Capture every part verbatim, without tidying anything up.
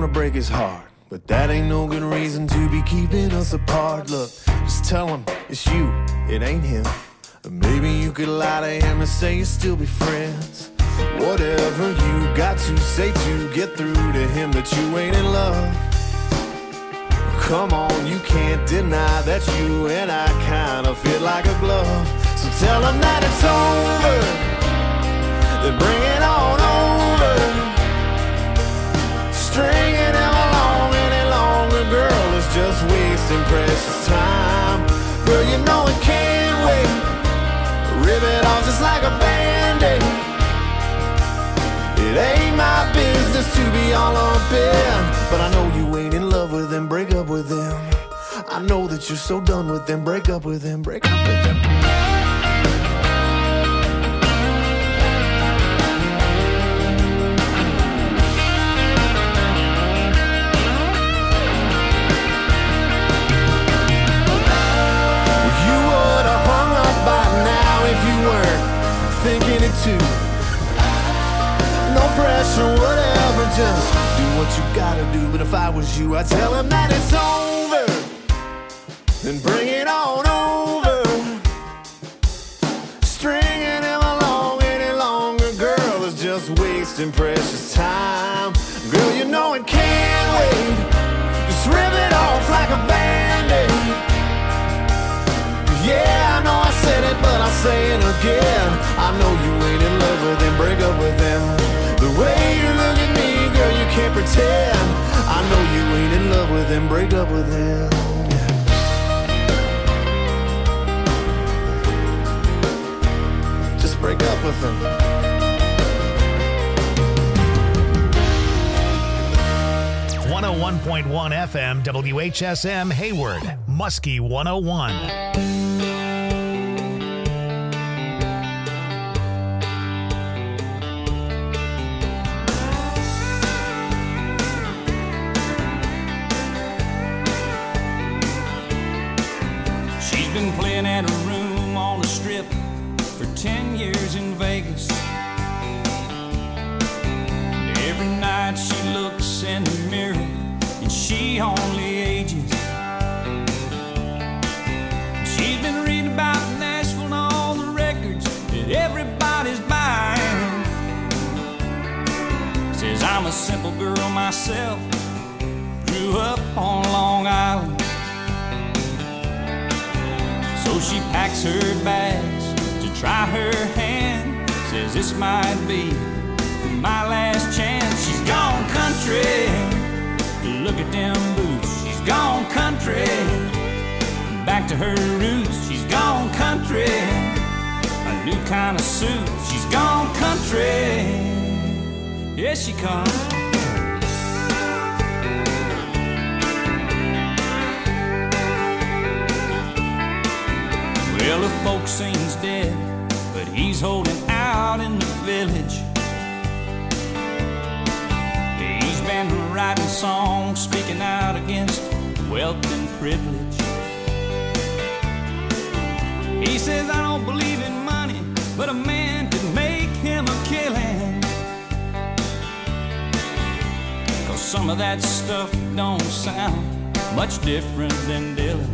wanna break his heart, but that ain't no good reason to be keeping us apart. Look, just tell him it's you, it ain't him. Or maybe you could lie to him and say you'll still be friends. Whatever you got to say to get through to him that you ain't in love. Come on, you can't deny that you and I kinda fit like a glove. So tell him that it's over, then bring it on over. Stringing him along any longer, girl, is just wasting precious time. Girl, you know it can't wait. Rip it off just like a Band-Aid. It ain't my business to be all up in, but I know you ain't in love with him, break up with him. I know that you're so done with him, break up with him, break up with him. You would have hung up by now if you weren't thinking it too. No pressure, whatever, just do what you gotta do. But if I was you, I'd tell him that it's over, then bring it on over. Stringing him along any longer, girl, is just wasting precious time. Girl, you know it can't wait. Just rip it off like a Band-Aid. Yeah, I know I said it, but I'll say it again. I know you ain't in love with him, break up with him. The way you look at me, girl, you can't pretend. I know you ain't in love with him, break up with him. Just break up with him. one oh one point one F M, W H S M, Hayward, Muskie one oh one. Playing at a room on the strip for ten years in Vegas. And every night she looks in the mirror and she only ages. She's been reading about Nashville and all the records that everybody's buying. Says I'm a simple girl myself, grew up on Long Island. So she packs her bags to try her hand. Says this might be my last chance. She's gone country, look at them boots. She's gone country, back to her roots. She's gone country, a new kind of suit. She's gone country, yes she comes. Well, the folk sings dead, but he's holding out in the village. He's been writing songs, speaking out against wealth and privilege. He says, I don't believe in money, but a man could make him a killing. 'Cause some of that stuff don't sound much different than Dylan.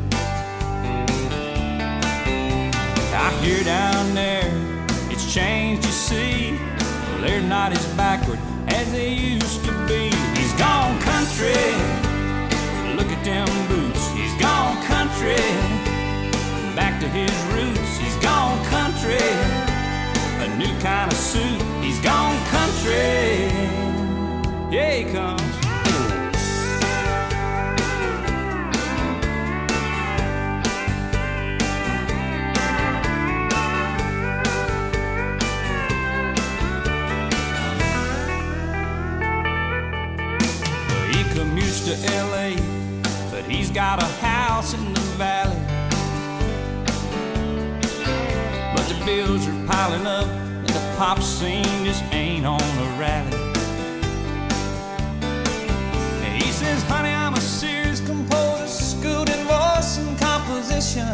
I hear down there, it's changed, you see. Well, they're not as backward as they used to be. He's gone country, look at them boots. He's gone country, back to his roots. He's gone country, a new kind of suit. He's gone country, yeah he comes. To L A, but he's got a house in the valley. But the bills are piling up and the pop scene just ain't on a rally. And he says, honey, I'm a serious composer, schooled in voice and composition.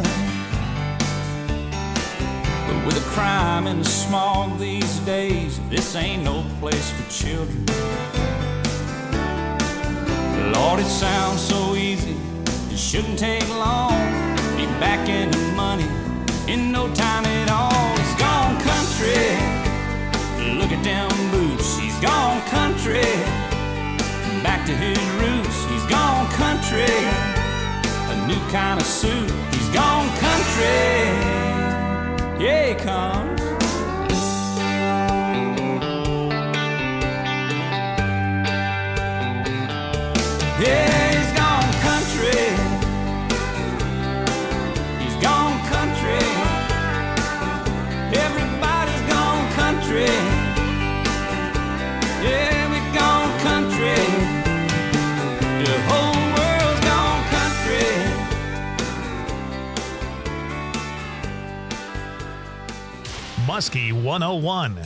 But with the crime and the smog these days, this ain't no place for children. Lord, it sounds so easy, it shouldn't take long. Be back in the money in no time at all. He's gone country, look at them boots. He's gone country, back to his roots. He's gone country, a new kind of suit. He's gone country, yeah, he comes. Yeah, he's gone country. He's gone country. Everybody's gone country. Yeah, we're gone country. The whole world's gone country. Muskie one oh one.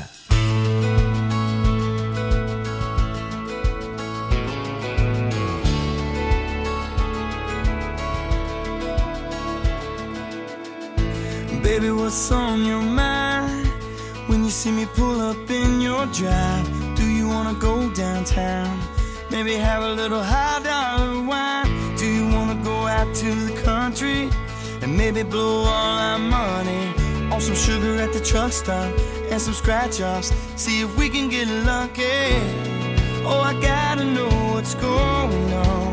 Baby, what's on your mind when you see me pull up in your drive? Do you wanna go downtown? Maybe have a little high dollar wine? Do you wanna go out to the country and maybe blow all our money on some sugar at the truck stop and some scratch offs? See if we can get lucky. Oh, I gotta know what's going on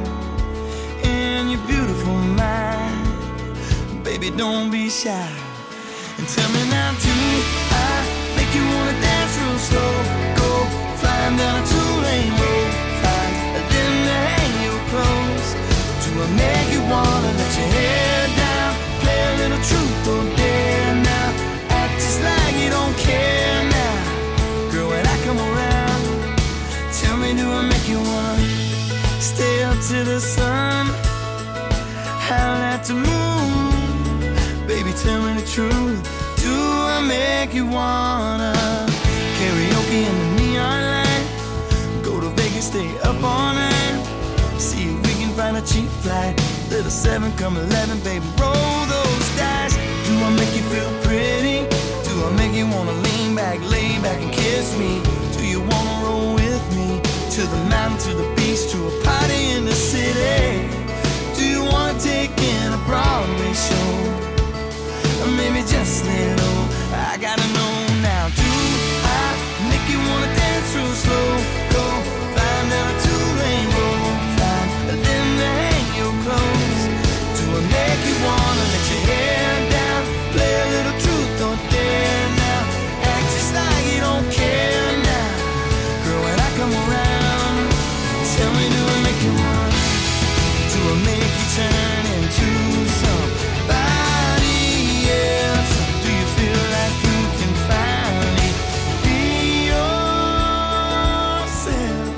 in your beautiful mind. Baby, don't be shy. And tell me now, do I make you wanna dance real slow? Go flying down a two-lane road, find a limb to hang your clothes. Do I make you wanna let your hair down, play a little truth or dare now? Act just like you don't care now. Girl, when I come around, tell me, do I make you wanna stay up to the sun, howl at the moon? Baby, tell me the truth. Do I make you wanna karaoke in the neon light? Go to Vegas, stay up all night. See if we can find a cheap flight. Little seven, come eleven, baby, roll those dice. Do I make you feel pretty? Do I make you wanna lean back, lay back and kiss me? Do you wanna roll with me to the mountain, to the beach, to a party in the city? Do you wanna take in a Broadway show? Or maybe just lay low. I gotta know now. Do I make you wanna dance real slow? Go flying down a two-lane road, find a limb to hang your clothes. Do I make you wanna let your hair down, play a little truth or dare now? Act just like you don't care now. Girl, when I come around, tell me, do I make you wanna? Do I make you turn into somebody? Do you feel like you can finally be yourself?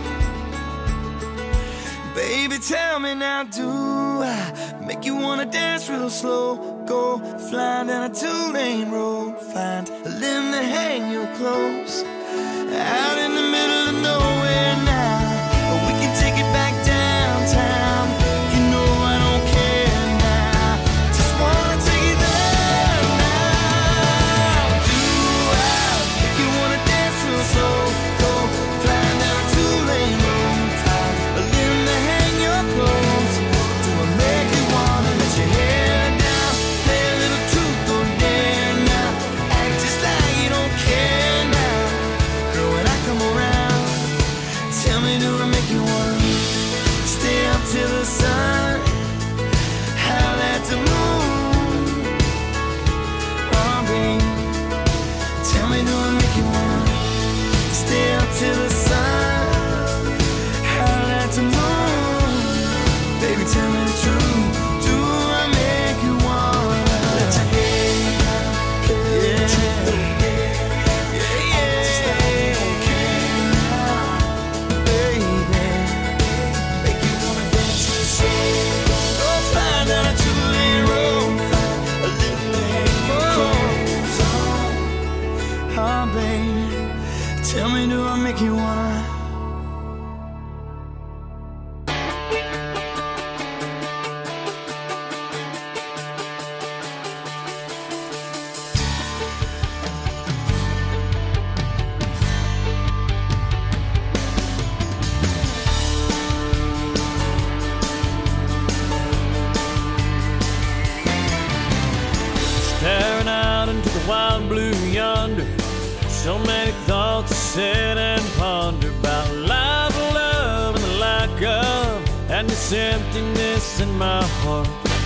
Baby, tell me now, do I make you wanna dance real slow? Go flying down a two-lane road, find a limb to hang your clothes. Out in the middle of nowhere now, we can take it back downtown. You know I don't care now, just wanna take it there now. Do I make you wanna dance real slow? Go flying down a two-lane road, find a limb to hang your clothes. Do I make you wanna let your hair down, play a little truth or dare now? Act just like you don't care now. Girl, when I come around, tell me, do I make you wanna stay up till the sun, howl at the moon? Oh, baby, tell me, do I make you wanna stay up till the sun, howl at the moon? Baby, tell me the truth. Do I make you wanna let your hair down, yeah, yeah, yeah, just like you don't care now, baby? Make you wanna dance real slow. Go flying down a two-lane road, find a little thing clothes on. Oh, baby, tell me, do I make you wanna? the wild blue yonder. So many thoughts to sit and ponder about life, love, and the lack of, and this emptiness in my heart.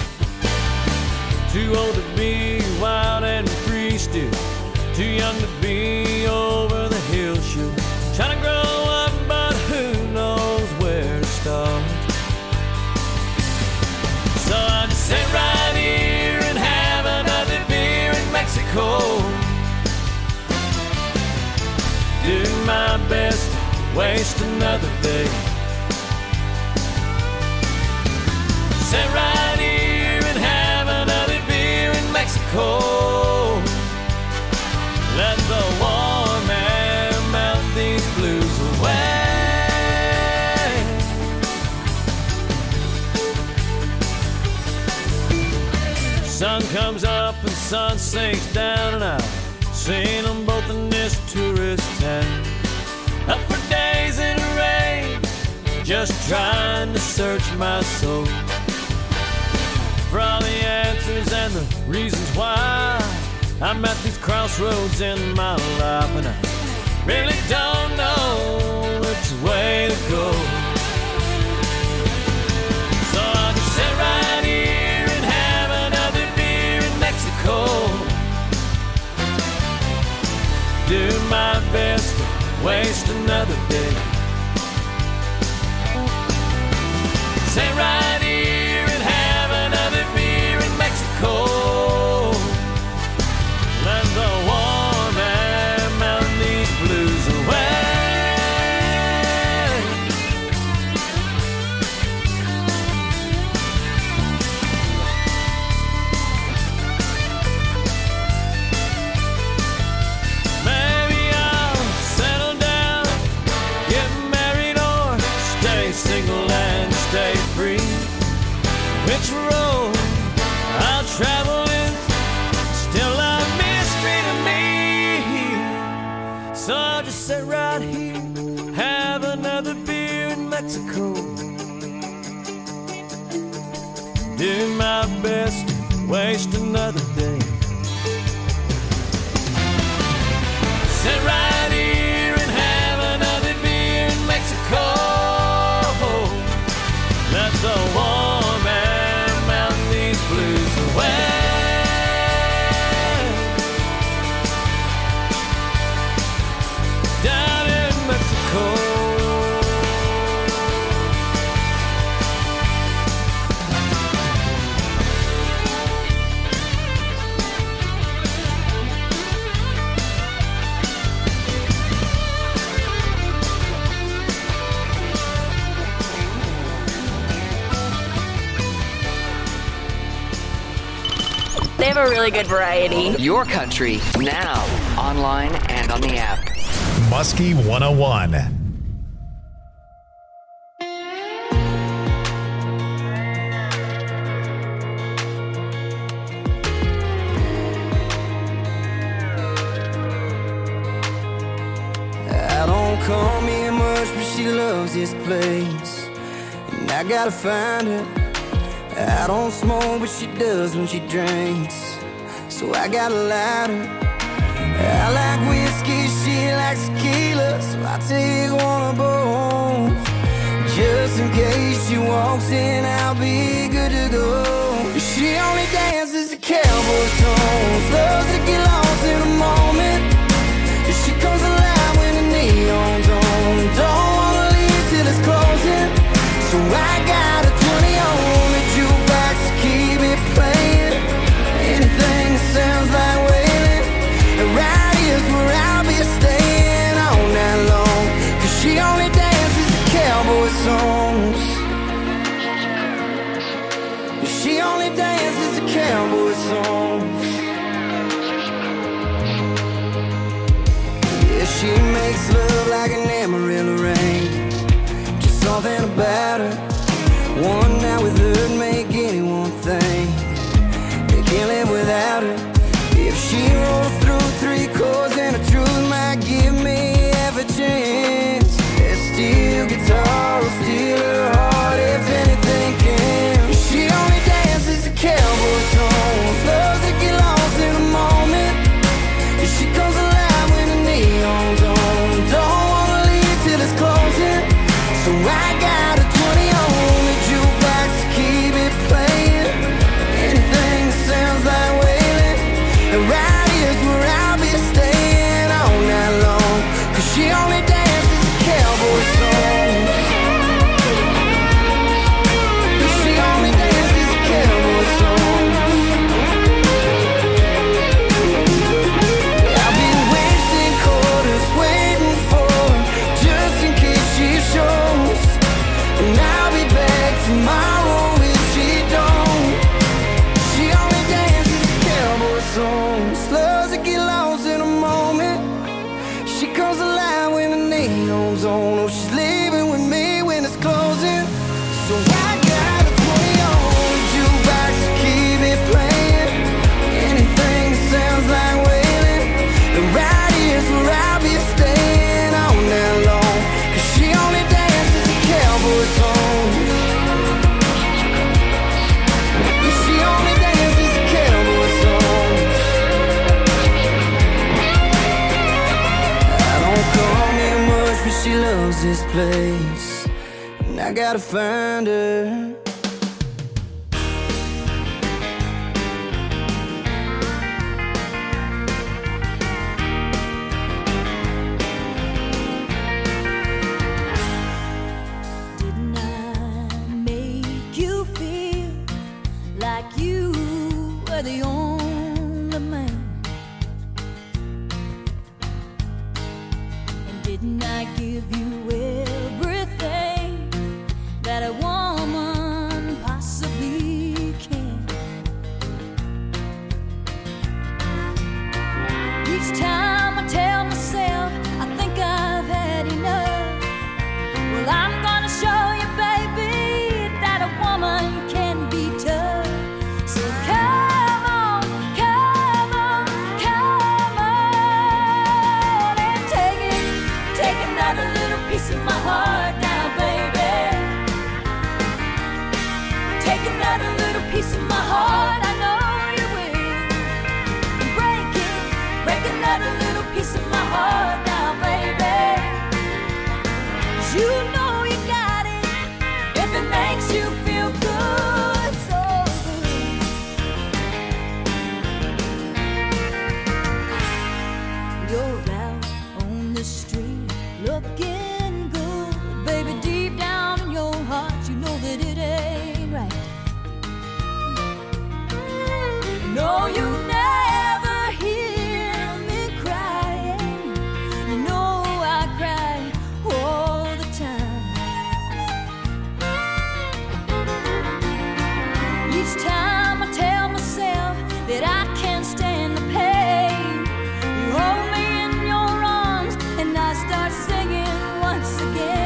Too old to be wild and free still, too young to be over the hill sure. Trying to grow up, but who knows where to start. So I just sit right here and have another beer in Mexico. Do my best to waste another day. Sit right here and have another beer in Mexico. Let the warm air melt these blues away. Sun comes up and sun sinks down, and I've seen them both in this tourist town. Up for days in the rain, just trying to search my soul for all the answers and the reasons why I'm at these crossroads in my life, and I really don't know which way to go. So I'll just sit right here and have another beer in Mexico. Do my best to waste another day. Sit right here and have another beer in Mexico. Let the warm air melt these blues away. Maybe I'll settle down, get married, or stay single and stay free. Which road I'll travel is still a mystery to me. So I'll just sit right here, have another beer in Mexico. Do my best to waste another day. Sit right here and have another beer in Mexico. Let the warm air melt these blues away. Down in Mexico. They have a really good variety. Your country, now, online and on the app. Muskie one oh one. I don't come here much, but she loves this place, and I gotta find her. I don't smoke, but she does when she drinks, so I got a lighter. I like whiskey, she likes tequila, so I take one of both. Just in case she walks in, I'll be good to go. She only dances to cowboy songs, loves to get lost in a moment. She comes alive when the neon's on, don't wanna leave till it's closing. So I got a twenty on the jukebox to keep it playing. Anything that sounds like wailing, right here's where I'll be staying all night long. Cause she only dances to cowboy songs. She only dances to cowboy songs. Yeah, she makes love like an Amarillo rain. Just something about her. One night with her make anyone think they can't live without her. If she rolls through three chords, then the truth might give me half a chance. That steel guitar will steal her heart if anything can. She only dances to cowboy songs, loves to get lost in a moment. zone. Oh, she's leaving with me when it's closing. So I got a twenty on jukebox to keep it playing. Anything that sounds like wailing. And right here's where I'll be staying all night long. Cause she only dances a cowboy song. She only dances a cowboy song. I don't come here much, but she loves this place. And I gotta find her. The only man. And didn't I give you everything that a woman possibly can? Each time I tell myself I think I've had enough, well, I'm gonna show you, baby, that a woman can be tough. So come my heart now, baby. Take another little piece of my heart, I know you will. Break it, break another little piece of my heart now, baby. 'Cause you know you got it, if it makes you feel good, so good. You're out on the street looking. Baby, deep down in your heart, you know that it ain't right. No, you never hear me crying. You know I cry all the time. Each time I tell myself that I can't stand the pain, you hold me in your arms and I start singing once again.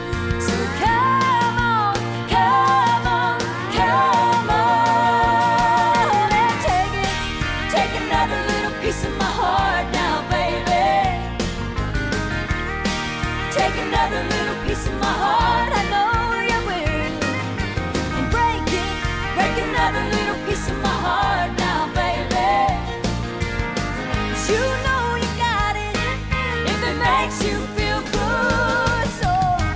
Another little piece of my heart, I know you will. And break it, break another little piece of my heart now, baby. 'Cause you know you got it, if it makes you feel good, so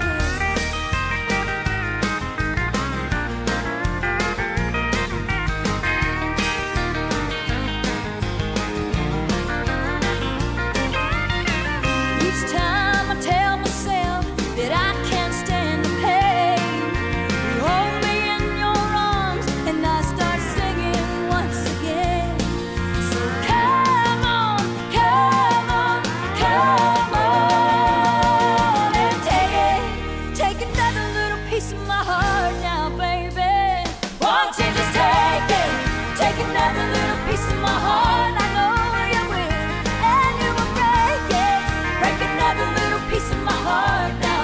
good. Each time I tell myself that I can't stand the pain, you hold me in your arms and I start singing once again. So come on, come on, come on and take it, take another little piece of my heart now, baby. Won't you just take it, take another little piece of my heart, I know you will, and you will break it, break another little piece of my heart now.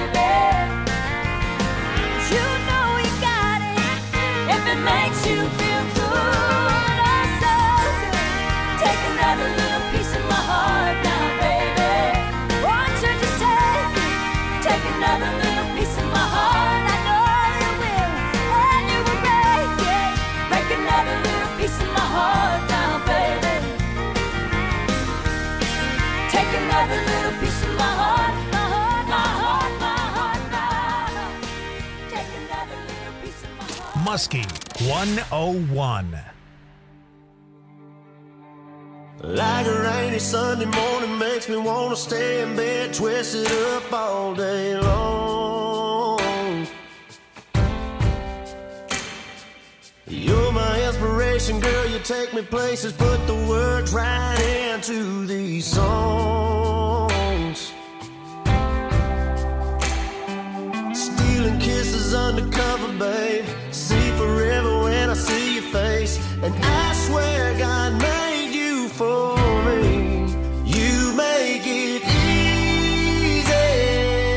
Makes you feel good, oh so good. Take another little piece of my heart now, baby. Won't you just take it, take another little piece of my heart, I know you will, and you will break it, break another little piece of my heart now, baby. Take another little piece of my heart, my heart, my heart, my heart, my heart. Take another little piece of my heart. Muskie one oh one. Like a rainy Sunday morning makes me want to stay in bed, twisted up all day long. You're my inspiration, girl, you take me places, put the words right into these songs. Stealing kisses undercover, babe, see forever when I see your face, and I swear God made you for me. You make it easy.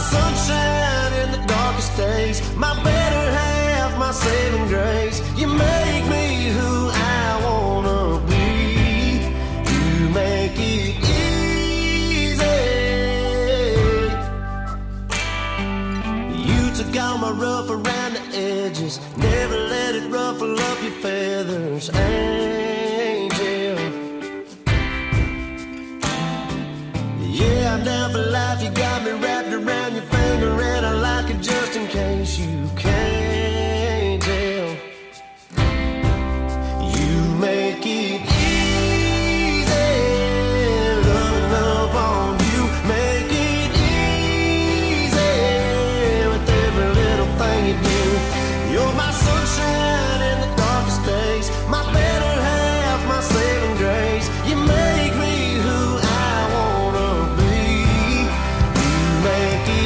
sunshine in the darkest days, my better half, my saving grace. You make me who I wanna be. You make it easy. You took all my rough around the edges, never let it ruffle up your feathers, angel. Yeah, I'm down for life. You got me wrapped around your finger, and I like it just in case you can't tell. You make it easy, loving up on you. Make it easy with every little thing you do. You're my sunshine in the darkest days, my better half, my saving grace. You make me who I wanna be. You make it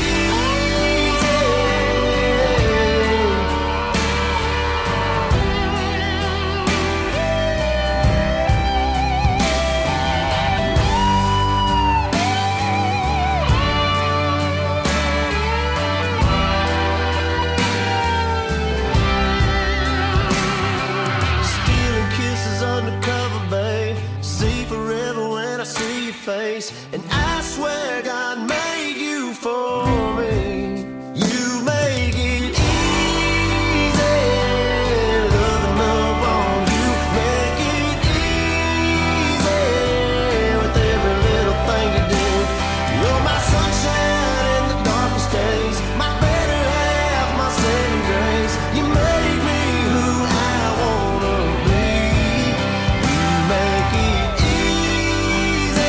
stealing kisses undercover, babe. See forever when I see your face, and I swear God made you for me. You make it easy, loving up on you. Make it easy with every little thing you do. You're my sunshine in the darkest days, my better half, my saving grace. You make me who I wanna be. You make it easy.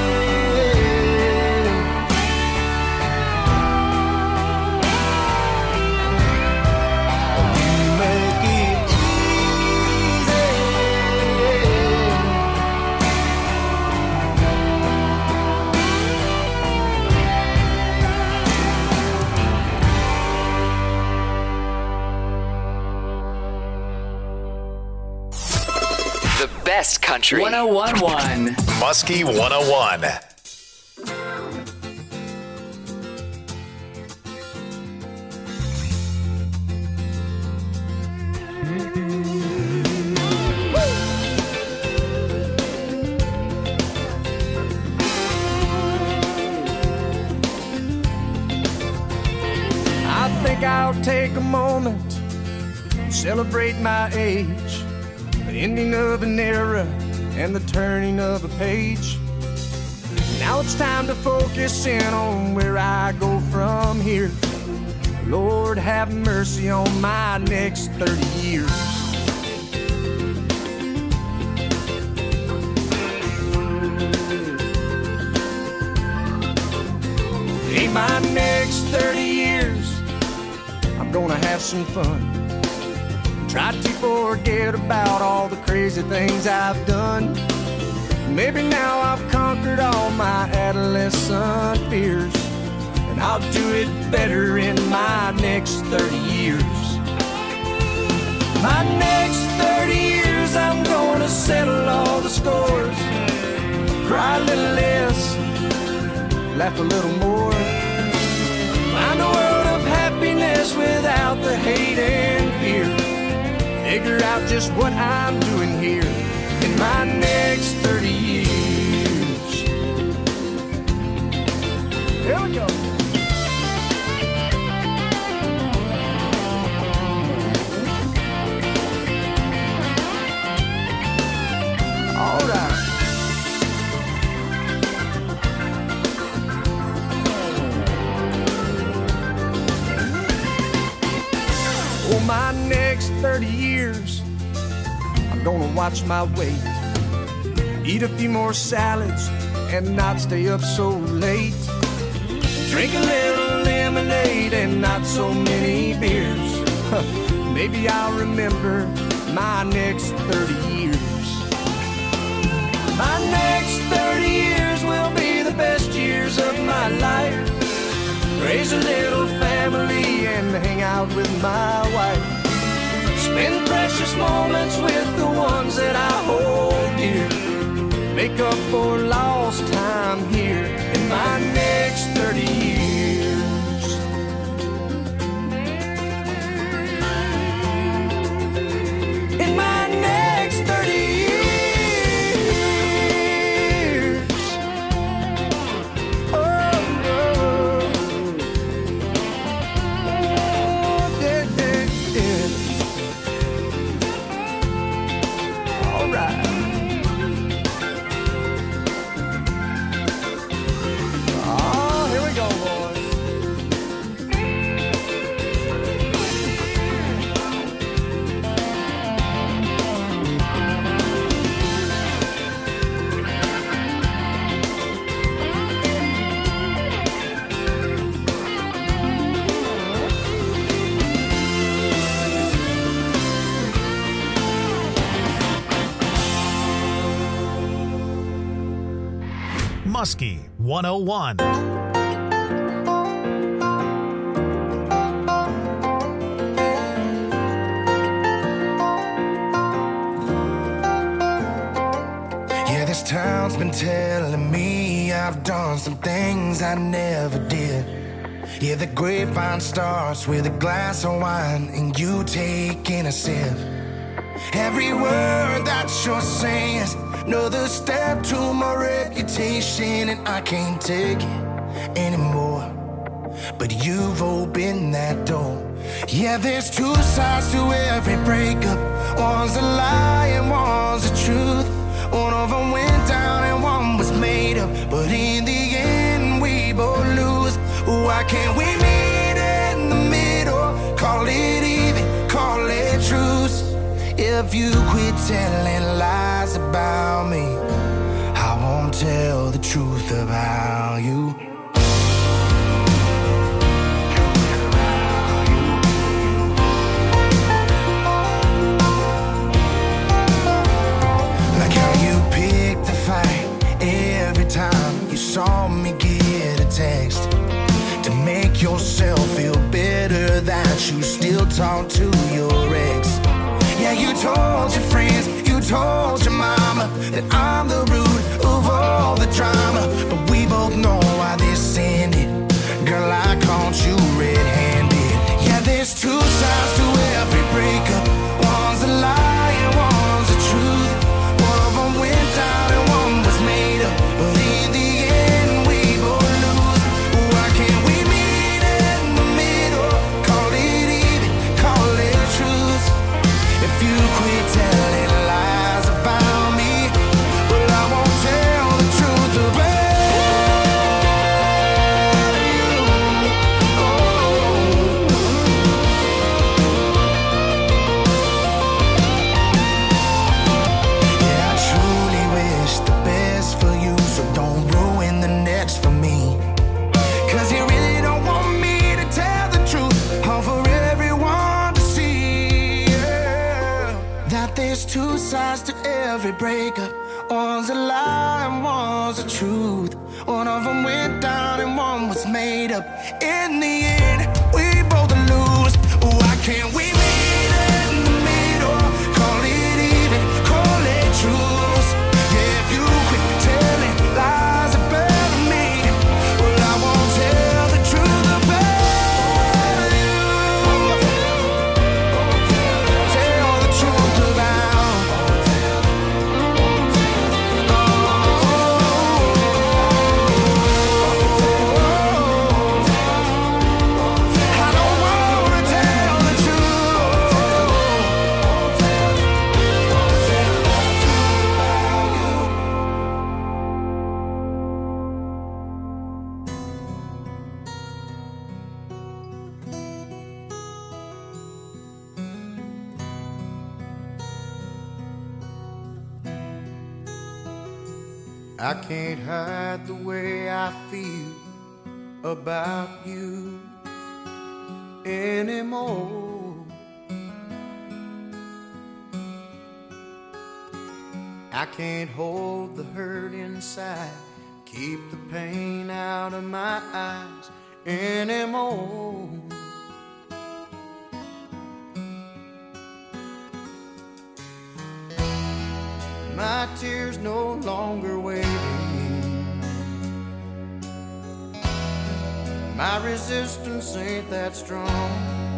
You make it easy. The best country. one oh one point one. Muskie one oh one. I think I'll take a moment to celebrate my age, the ending of an era and the turning of a page. Now it's time to focus in on where I go from here. Lord, have mercy on my next thirty years. In my next thirty years, I'm gonna have some fun. Try to forget about all the crazy things I've done. Maybe now I've conquered all my adolescent fears, and I'll do it better in my next thirty years. My next thirty years, I'm gonna settle all the scores. Cry a little less, laugh a little more. Find a world of happiness without the hate and fear. Figure out just what I'm doing here in my next thirty years. Here we go. All right. For my next thirty years, I'm gonna watch my weight, eat a few more salads, and not stay up so late. Drink a little lemonade and not so many beers. Maybe I'll remember my next thirty years. My next thirty years will be the best years of my life. Raise a little family and hang out with my wife. Spend precious moments with the ones that I hold dear. Make up for lost time here in my next thirty years. Muskie one oh one. Yeah, this town's been telling me I've done some things I never did. Yeah, the grapevine starts with a glass of wine and you taking a sip. Every word that you're saying is another step to my reputation, and I can't take it anymore. But you've opened that door. Yeah, there's two sides to every breakup. One's a lie and one's the truth. One of them went down and one was made up, but in the end we both lose. Why can't we meet in the middle? Call it even, call it truce. If you quit telling lies about me, I won't tell the truth about you. Like how you picked the fight every time you saw me get a text, to make yourself feel better that you still talk to your ex. Yeah, you told your friends, you told your mama that I'm the root of all the drama. But we both know why this ended. Girl, I caught you red-handed. Yeah, there's two sides to every breakup. One's a lie and one's the truth. One of them went down and one was made up, but in the end we both lose. Why can't we meet in the middle? Call it even, call it truth. If you quit telling lies about me, well, I won't tell the truth about you. Oh. Yeah, I truly wish the best for you, so don't ruin the next for me. Cause you really don't want me to tell the truth, all for everyone to see. Yeah. That there's two sides to every breakup. One's a lie and one's the truth. One of them went down and one was made up. In the end, we both lose. Why can't we meet in the middle? Call it even, call it truth. Yeah, if you quit telling lies about me, well, I won't tell the truth about you. Tell the truth about. I don't wanna tell the truth. I can't hide the way I feel about you anymore. I can't hold the hurt inside, keep the pain out of my eyes anymore. My tears no longer waiting. My resistance ain't that strong.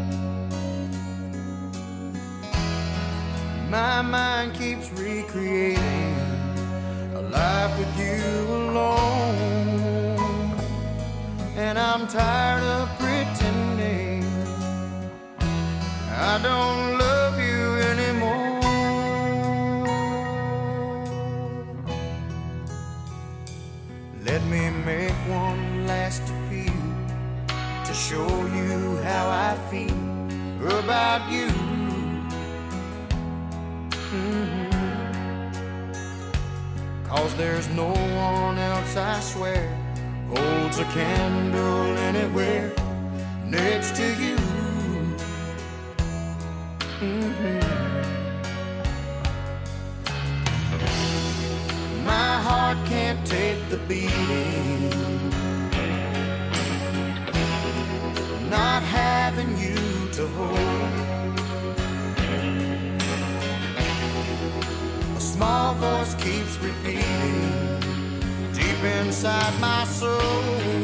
My mind keeps recreating a life with you alone. And I'm tired of pretending I don't love you anymore. Let me make one last appeal to show you how I feel about you. Mm-hmm. Cause there's no one else, I swear, holds a candle anywhere next to you. Mm-hmm. My heart can't take the beating having you to hold. A small voice keeps repeating deep inside my soul.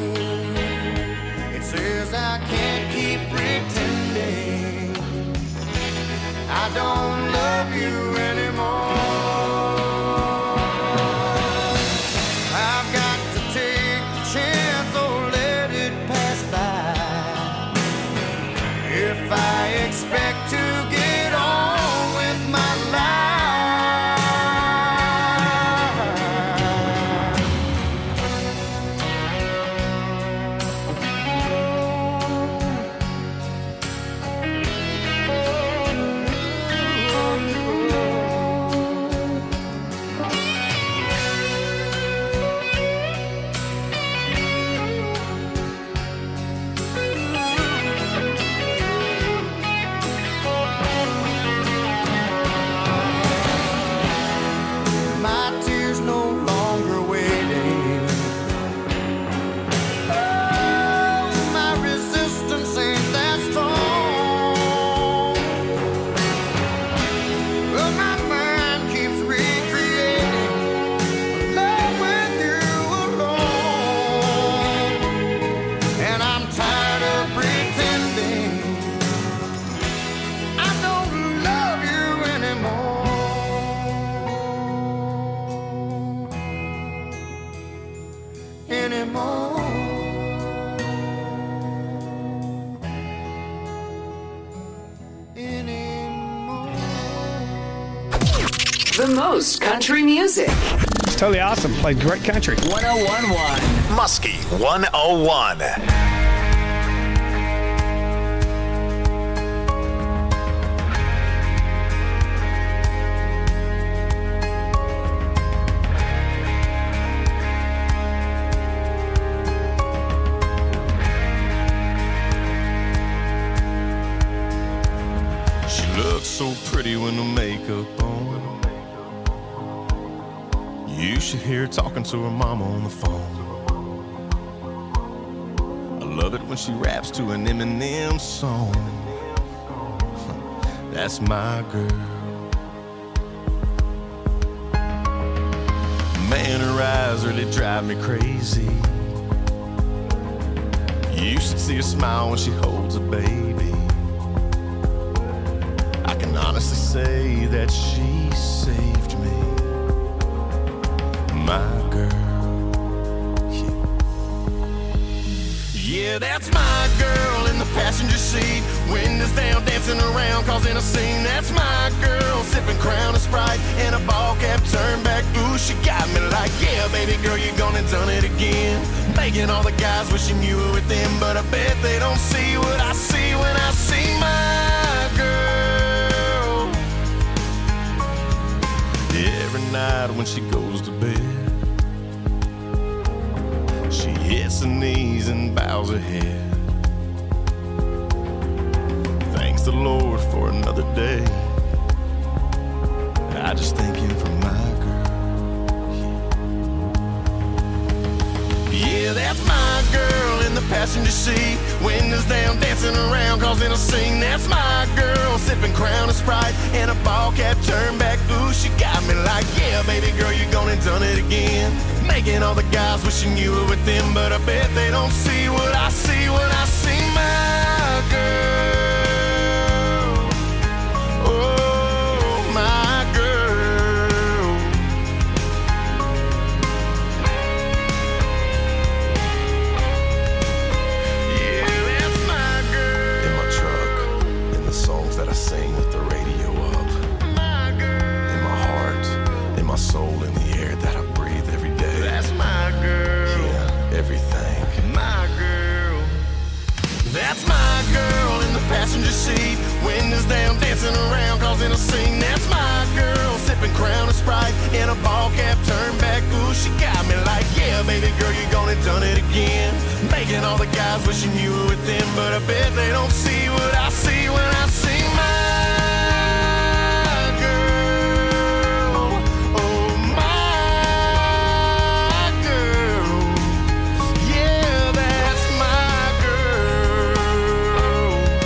It says I can't keep pretending I don't love you anymore. I've got to take the chance or let it pass by. If I expect to get on with my life, The most country music. It's totally awesome. Plays great country. one oh one point one Muskie one oh one. She looks so pretty when the makeup on. You should hear her talking to her mama on the phone. I love it when she raps to an Eminem song. That's my girl. Man, her eyes really drive me crazy. You should see her smile when she holds a baby. I can honestly say that she saved me. My girl, yeah. Yeah, that's my girl in the passenger seat. Windows down, dancing around, causing a scene. That's my girl, sipping Crown and Sprite and a ball cap turned back. Ooh, she got me like, yeah, baby girl, you gone and done it again. Making all the guys wishing you were with them, but I bet they don't see what I see when I see my girl. Every night when she goes to bed, she hits her knees and bows her head. Thanks the Lord for another day. I just thank him for my girl. Yeah, that's my girl in the passenger seat. Windows down, dancing around, causing a scene. That's my girl, sipping Crown and Sprite and a ball cap turned back. Ooh, she got me like, yeah, baby girl, you gone and done it again. Making all the guys wishing you were with them, but I bet they don't see what I see when I see my girl. Oh, my girl. Yeah, that's my girl. In my truck, in the songs that I sing with the radio up. My girl. In my heart, in my soul, in the air that I breathe every day. That's my girl. Yeah, everything. My girl. That's my girl in the passenger seat. Windows down, dancing around, causing a scene. That's my girl, sipping Crown and Sprite and a ball cap turned back. Ooh, she got me like, yeah, baby girl, you gone and done it again. Making all the guys wishing you were with them, but I bet they don't see what I see when I see my girl. Oh, my girl. Yeah, that's my girl.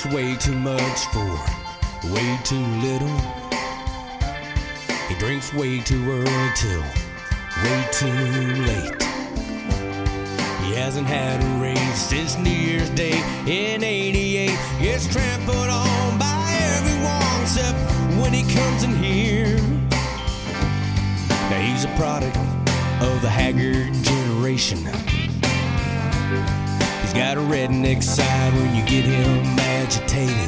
drinks way too much for way too little. He drinks way too early till way too late. He hasn't had a raise since New Year's Day in eighty-eight. Gets trampled on by everyone except when he comes in here. Now he's a product of the haggard generation. He's got a redneck side when you get him agitated.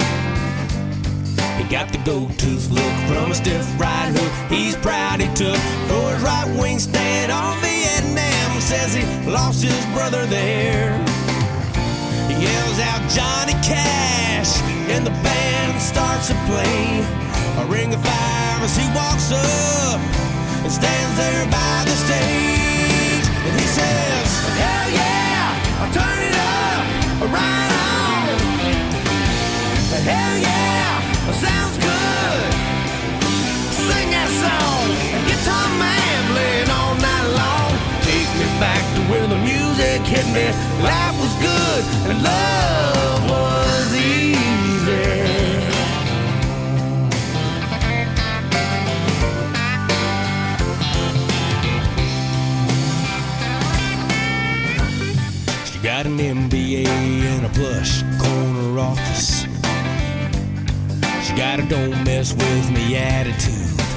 He got the gold-tooth look from a stiff right hook he's proud he took for his right-wing stand on Vietnam. Says he lost his brother there. He yells out Johnny Cash and the band starts to play a ring of fire as he walks up and stands there by the stage. And he says, hell yeah, I'll turn it up, right on. Hell yeah, sounds good. Sing that song, guitar man playing all night long. Take me back to where the music hit me. Life was good and love was easy. She got an M B A and a plush corner office. She got a don't mess with me attitude.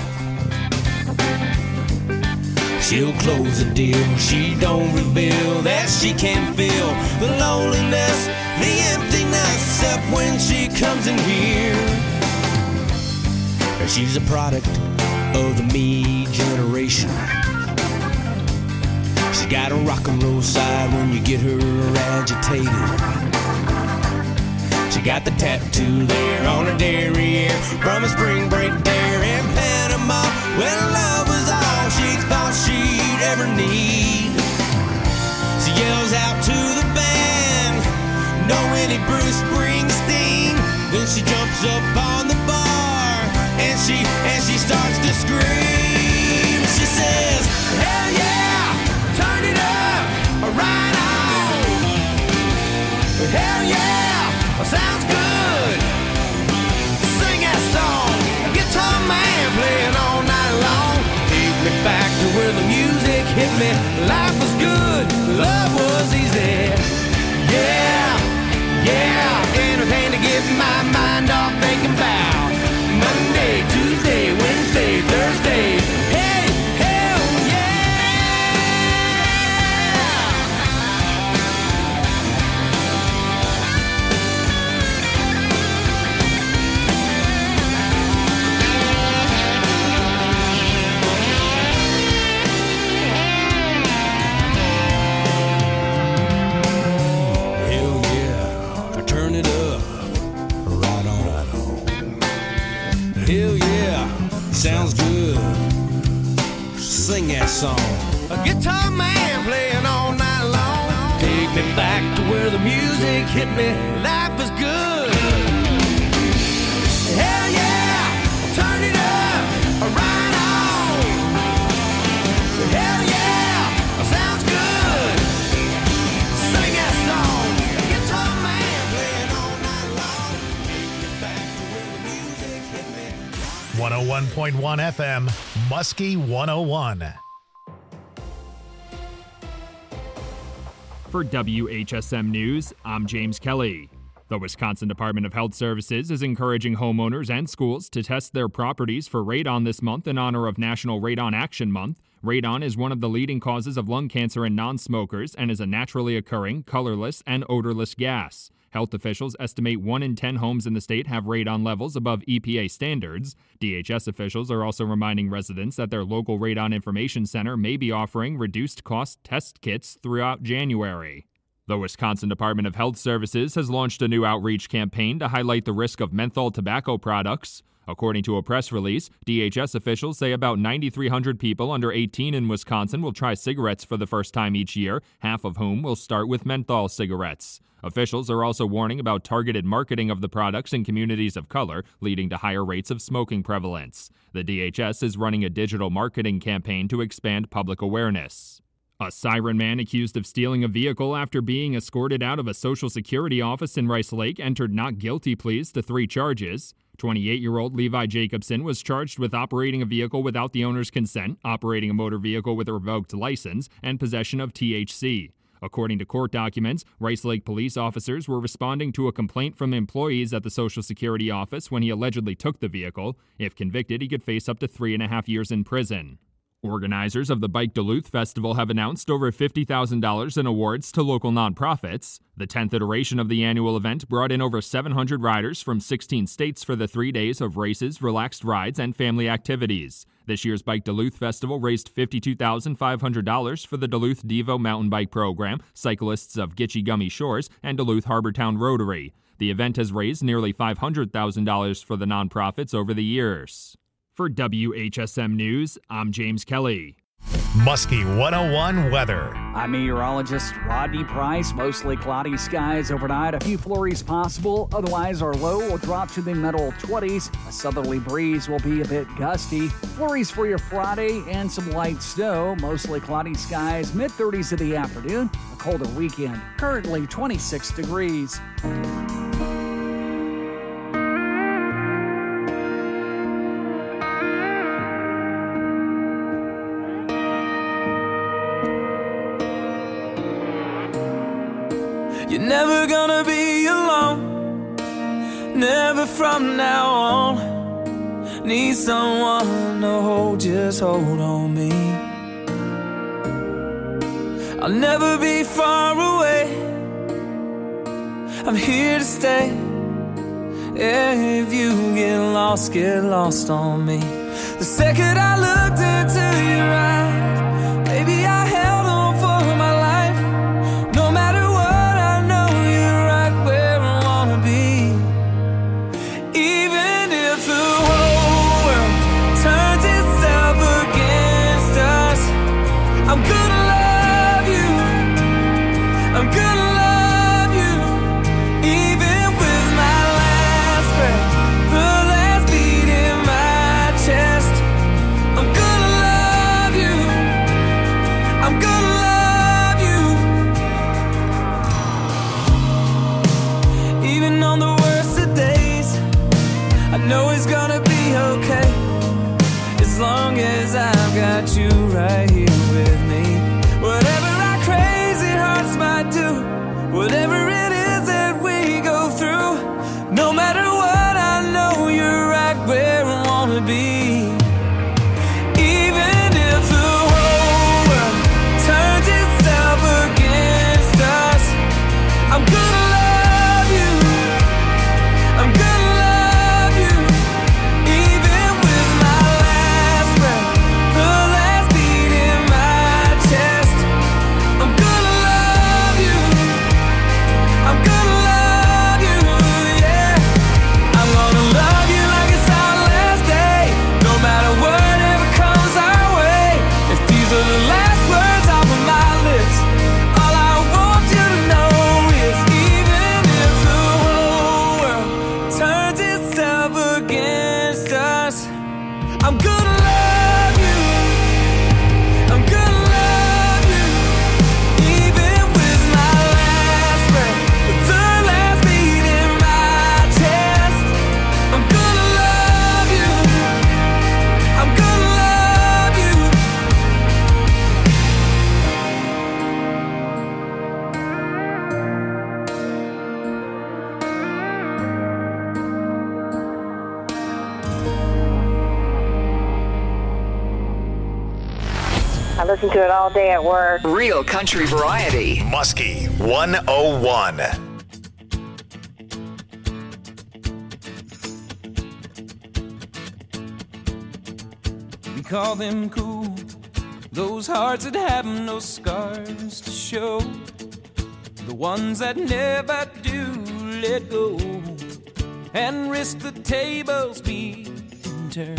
She'll close a deal, she don't reveal that she can feel the loneliness, the emptiness, except when she comes in here. She's a product of the me generation. She's got a rock and roll side when you get her agitated. She got the tattoo there on her derriere from a spring break there in Panama when love was all she thought she'd ever need. She yells out to the band, no any Bruce Springsteen. Then she jumps up on the bar and she and she starts to scream. She says, hell yeah, turn it up, right on. Hell yeah, sounds good. Sing that song, guitar man playing all night long. Take me back to where the music hit me. Life was good, love was easy. Yeah, yeah, anything to get my mind off thinking about Monday, Tuesday, Wednesday, Thursday. Hey, hell sounds good. Sing that song. A guitar man playing all night long. Take me back to where the music hit me. Life was good. Hell yeah, turn it up, right on. Hell yeah, sounds good. Sing that song. A guitar man playing all night long. Take me back to where the music hit me. one oh one point one F M, Muskie one oh one. For W H S M News, I'm James Kelly. The Wisconsin Department of Health Services is encouraging homeowners and schools to test their properties for radon this month in honor of National Radon Action Month. Radon is one of the leading causes of lung cancer in non-smokers and is a naturally occurring, colorless, and odorless gas. Health officials estimate one in ten homes in the state have radon levels above E P A standards. D H S officials are also reminding residents that their local Radon Information Center may be offering reduced-cost test kits throughout January. The Wisconsin Department of Health Services has launched a new outreach campaign to highlight the risk of menthol tobacco products. According to a press release, D H S officials say about nine thousand three hundred people under eighteen in Wisconsin will try cigarettes for the first time each year, half of whom will start with menthol cigarettes. Officials are also warning about targeted marketing of the products in communities of color, leading to higher rates of smoking prevalence. The D H S is running a digital marketing campaign to expand public awareness. A Siren man accused of stealing a vehicle after being escorted out of a Social Security office in Rice Lake entered not guilty pleas to three charges. twenty-eight-year-old Levi Jacobson was charged with operating a vehicle without the owner's consent, operating a motor vehicle with a revoked license, and possession of T H C. According to court documents, Rice Lake police officers were responding to a complaint from employees at the Social Security office when he allegedly took the vehicle. If convicted, he could face up to three and a half years in prison. Organizers of the Bike Duluth Festival have announced over fifty thousand dollars in awards to local nonprofits. The tenth iteration of the annual event brought in over seven hundred riders from sixteen states for the three days of races, relaxed rides, and family activities. This year's Bike Duluth Festival raised fifty-two thousand five hundred dollars for the Duluth Devo mountain bike program, cyclists of Gitche Gummy Shores, and Duluth Harbortown Rotary. The event has raised nearly five hundred thousand dollars for the nonprofits over the years. For W H S M News, I'm James Kelly. Muskie one oh one weather. I'm meteorologist Rodney Price. Mostly cloudy skies overnight. A few flurries possible. Otherwise, our low will drop to the middle twenties. A southerly breeze will be a bit gusty. Flurries for your Friday and some light snow. Mostly cloudy skies. mid thirties in the afternoon. A colder weekend. Currently twenty-six degrees. You're never gonna be alone, never from now on. Need someone to hold, just hold on me. I'll never be far away, I'm here to stay. Yeah, if you get lost, get lost on me. The second I looked into your eyes, baby, I held on for my life. No matter what, I know you're right where I wanna be. Even if the whole world turns itself against us, I'm gonna love you, I'm gonna love you. Even with my last breath, the last beat in my chest, I'm gonna love you, I'm gonna love you. Even on the worst of days, I know it's gonna be okay, as long as I've got you right here with me. Whatever our crazy hearts might do, whatever it is that we go through, no matter what, I know you're right where I wanna be. Even if the whole world turns itself against us, I'm gonna love you, I'm gonna love you. Even with my last breath, the last beat in my chest, I'm gonna love you, I'm gonna love you, yeah. I'm gonna love you like it's our last day, no matter whatever comes our way. If these are the last words off of my lips, all I want you to know is, even if the whole world turns itself against us, I'm gonna love you, I'm gonna love you. Even with my last breath, the last beat in my chest, I'm gonna love you, I'm gonna love you. I listen to it all day at work. Real country variety. Muskie one oh one. We call them cool, those hearts that have no scars to show, the ones that never do let go and risk the tables being turned.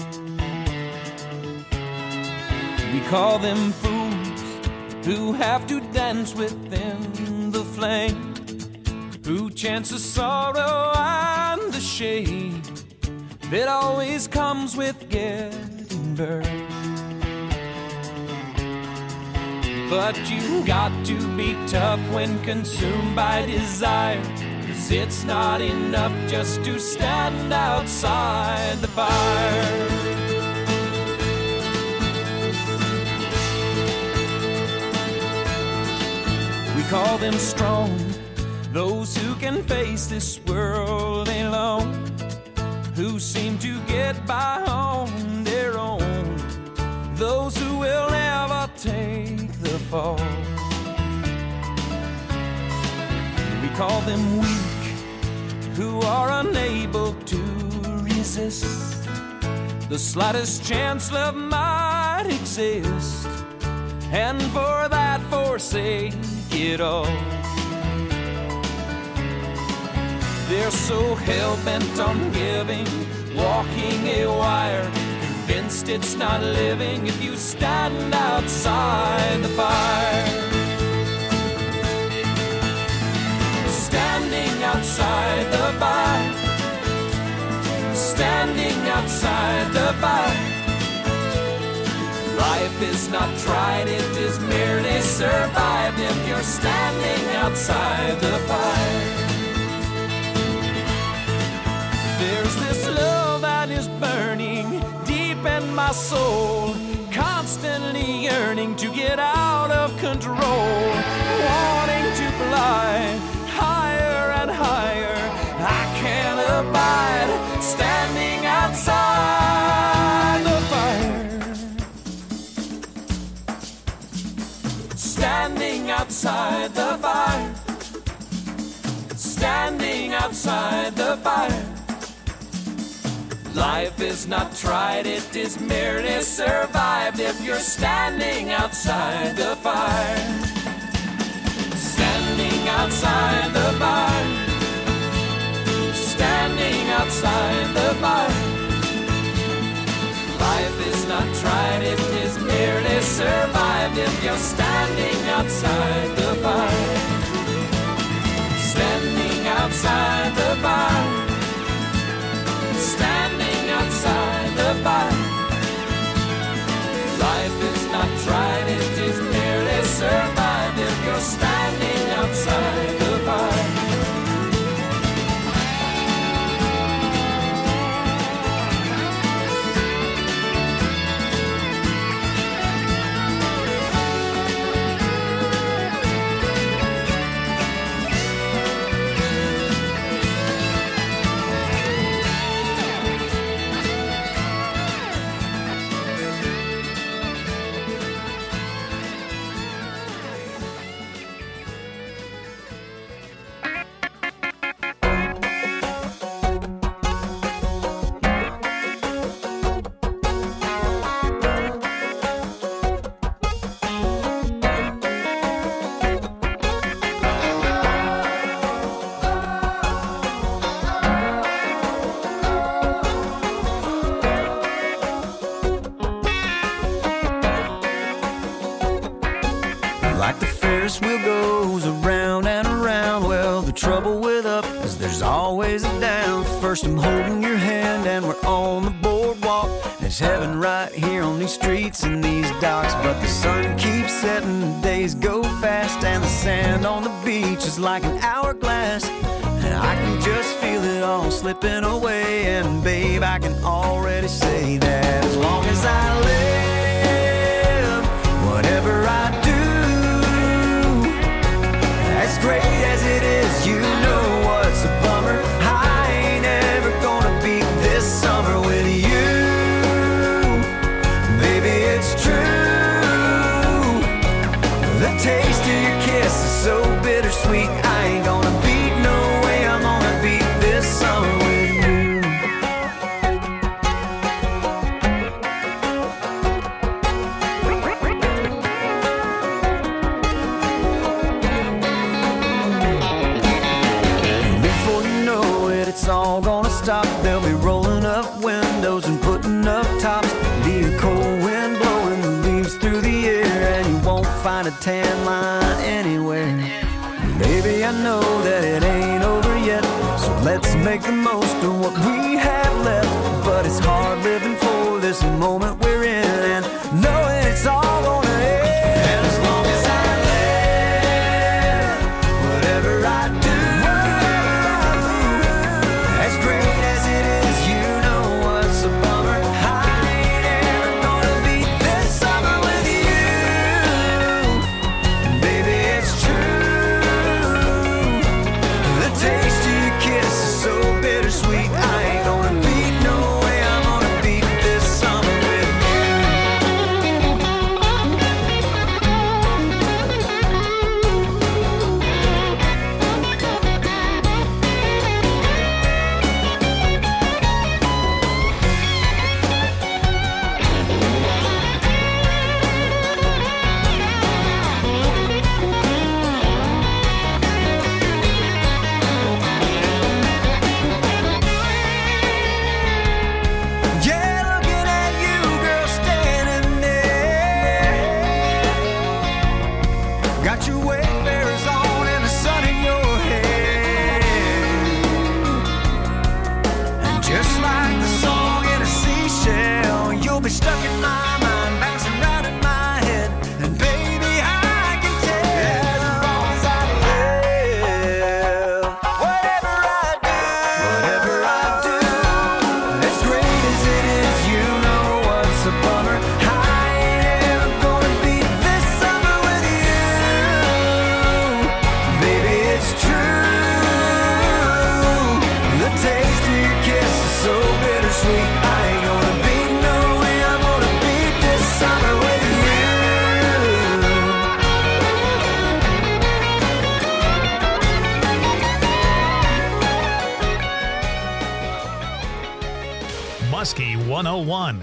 We call them fools who have to dance within the flame, who chance the sorrow and the shame that always comes with getting burned. But you got to be tough when consumed by desire, 'cause it's not enough just to stand outside the fire. We call them strong, those who can face this world alone, who seem to get by on their own, those who will never take the fall. We call them weak, who are unable to resist the slightest chance love might exist, and for that forsake it all. They're so hell-bent on giving, walking a wire, convinced it's not living if you stand outside the fire. Standing outside the fire, standing outside the fire. Life is not tried, it is merely survived if you're standing outside the fire. There's this love that is burning deep in my soul, constantly yearning to get out of control, wanting to fly higher and higher. I can't abide standing outside the fire. Standing outside the fire. Standing outside the fire. Life is not tried, it is merely survived if you're standing outside the fire. Standing outside the fire. Standing outside the fire. Life is not tried, it is merely survived if you're standing outside the fire. Standing outside the fire. Standing outside the fire. Life is not tried, it is merely survived if you're standing outside the fire. Like the Ferris wheel goes around and around, well, the trouble with up is there's always a down. First I'm holding your hand and we're on the boardwalk. There's heaven right here on these streets and these docks. But the sun keeps setting, the days go fast, and the sand on the beach is like an hourglass. And I can just feel it all slipping away. And babe, I can already say that as long as I live, whatever I do, as great as it is, you know what's a bummer. I ain't ever gonna beat this summer with you. Baby, it's true. The taste of your kiss is so bittersweet. I ain't gonna beat, no way I'm gonna beat this summer with you. It's all gonna stop. They'll be rolling up windows and putting up tops. Be a cold wind blowing the leaves through the air, and you won't find a tan line anywhere. Baby, I know that it ain't over yet, so let's make the most of what we have left. But it's hard living for this moment we're in, and knowing it's all gonna end. And as long as I be stuck in my mind, bouncing round in my head. And baby, I can tell as long as I live, whatever I do, whatever I do, as great as it is, you know what's a bummer. I ain't ever gonna be this summer with you. Baby, it's true. The taste of your kiss is so bittersweet. I ain't gonna beat no way. I'm gonna beat this summer with you. Muskie one oh one.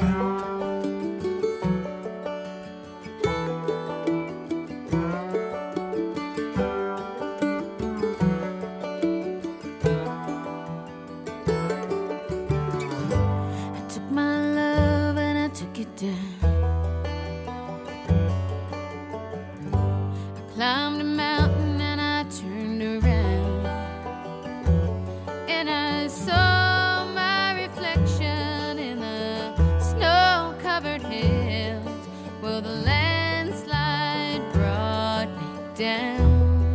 Climbed a mountain and I turned around, and I saw my reflection in the snow-covered hills. Well, the landslide brought me down.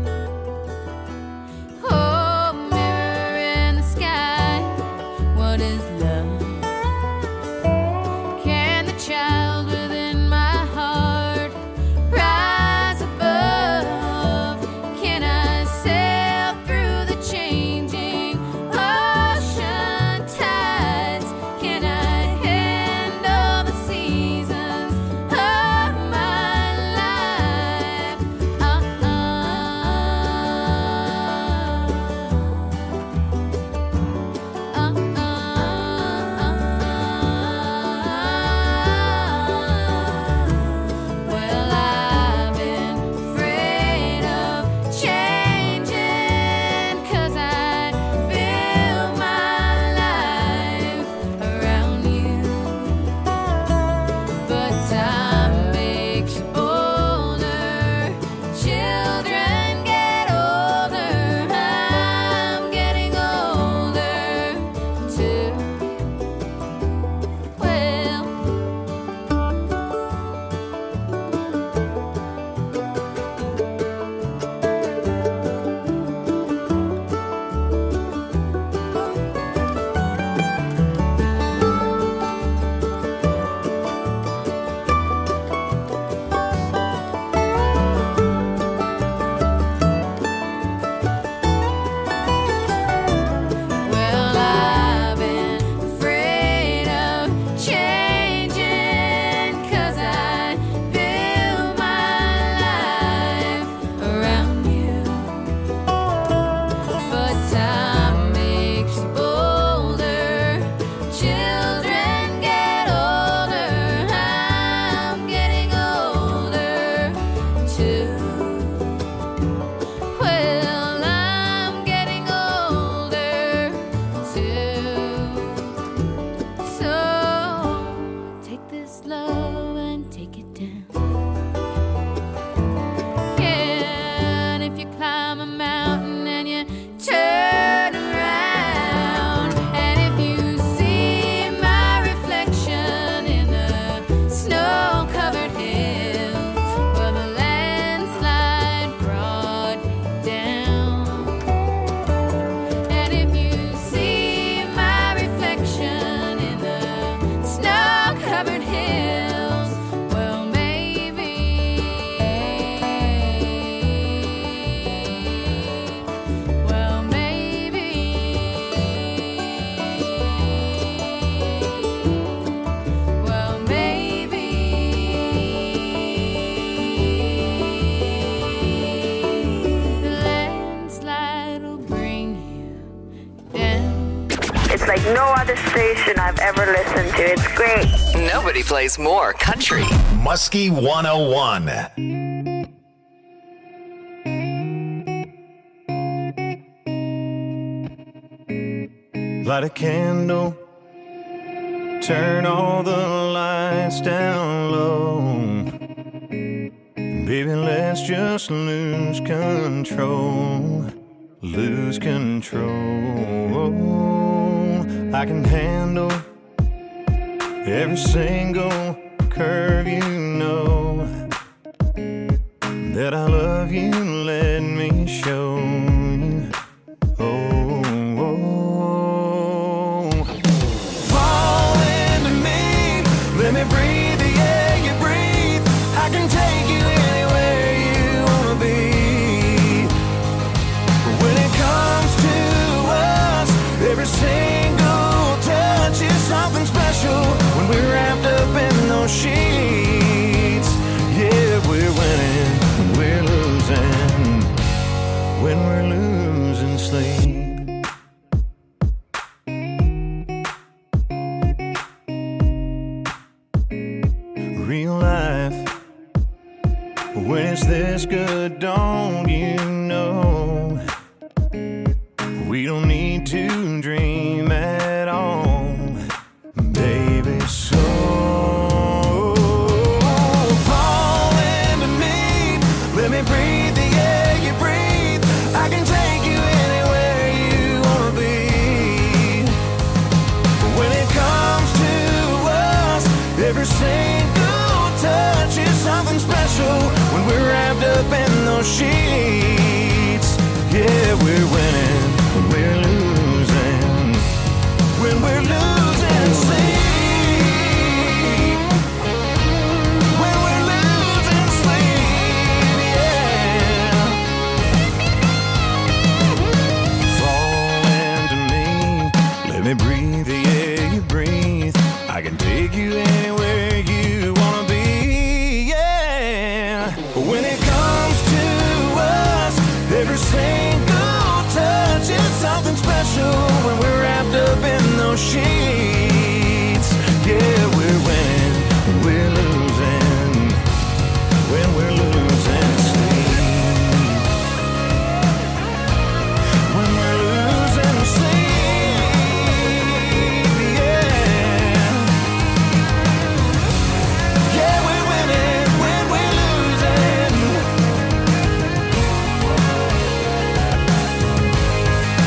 Oh, mirror in the sky, what is love? Can the child within my heart rise above? Can I sail through the changing ocean tides? Can I handle the seasons of my life? Uh-uh. Well, I've been afraid of changing, 'cause I built my life around you. But time makes you older, children get older, I'm getting older too. Well, well, I've been afraid of changing, 'cause I built my life around you. But time makes you older, children get older, I'm getting older too. Well, I'm getting older too. So take this love and take it down. Yeah, and if you climb a mountain and you turn around, and if you see my reflection in the snow-covered hills, well, the landslide brought me down. And if you see my reflection in the snow-covered hills, well, maybe, well, maybe, well, maybe the landslide will bring you down. It's like no other station I've ever listened to. It's great. Nobody plays more country. Muskie one oh one. Light a candle, turn all the lights down low. Baby, let's just lose control, lose control. I can handle every single curve, you know that I love you, let me show you. Oh, oh. Fall into me, let me breathe the air you breathe. I can take you anywhere you wanna be. But when it comes to us, every single touch is something special. When we're wrapped up in those sheets, yeah, we're winning, we're losing, when we're losing sleep. Real life, when it's this good, don't you know? We don't need to dream at all, baby, so fall into me, let me breathe the air you breathe. I can take you anywhere you wanna be. But when it comes to us, every single touch is something special. When we're wrapped up in those sheets, yeah, we're winning, we're losing, when we're losing sleep, when we're losing sleep, yeah. Fall into me, let me breathe the air you breathe. I can take you anywhere you wanna be, yeah. But when it comes to us, every single touch is something special. When we're wrapped up in those sheets,